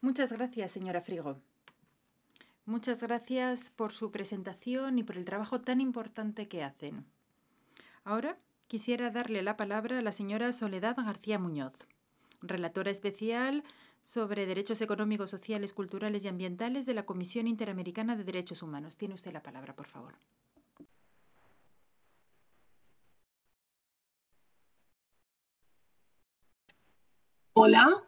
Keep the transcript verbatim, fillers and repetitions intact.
Muchas gracias, señora Frigo. Muchas gracias por su presentación y por el trabajo tan importante que hacen. Ahora quisiera darle la palabra a la señora Soledad García Muñoz, relatora especial sobre Derechos Económicos, Sociales, Culturales y Ambientales de la Comisión Interamericana de Derechos Humanos. Tiene usted la palabra, por favor. Hola,